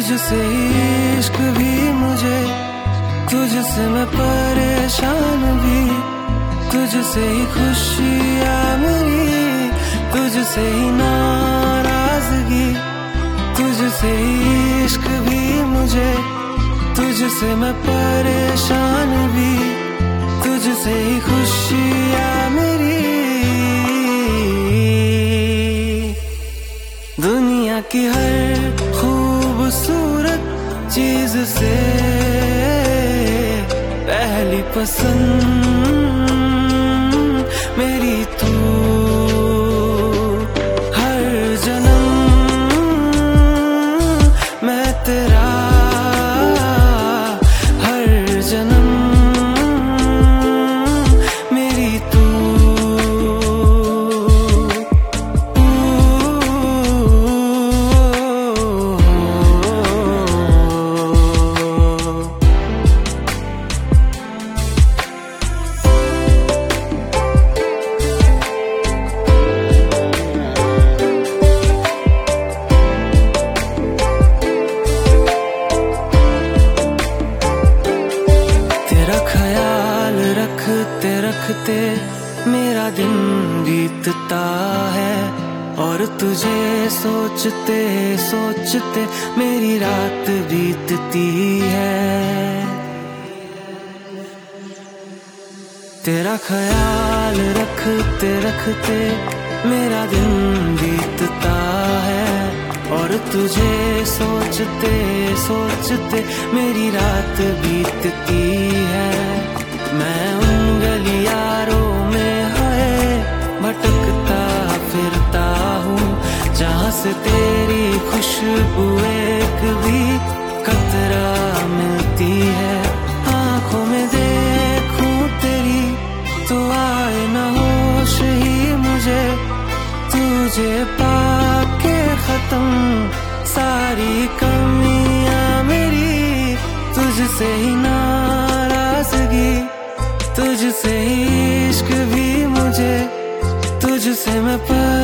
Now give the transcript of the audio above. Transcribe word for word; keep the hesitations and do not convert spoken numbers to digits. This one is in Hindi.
तुझसे इश्क भी मुझे, तुझसे मैं परेशान भी, तुझसे ही खुशियाँ मेरी, तुझसे ही नाराजगी, तुझसे ही इश्क भी मुझे, तुझसे मैं परेशान भी, तुझसे ही खुशियाँ मेरी। दुनिया की हर खूबसूरत चीज से पहली पसंद मेरी तू, हर जन्म मैं तेरा, हर जन्म मेरी तू। ख्याल रखते रखते मेरा दिन बीतता है, और तुझे सोचते सोचते मेरी रात बीतती है। तेरा ख्याल रखते रखते मेरा दिन बीतता है, और तुझे सोचते सोचते मेरी रात बीतती है। मैं उन गलियारों में है भटकता फिरता हूँ, जहाँ से तेरी खुशबू एक भी कतरा मिलती है। आँखों में देखूं तेरी तो आए न होश ही मुझे, तुझे पाके खत्म सारी कमियां मेरी, तुझसे ही नाराजगी, तुझसे ही इश्क भी मुझे, तुझसे मैं पर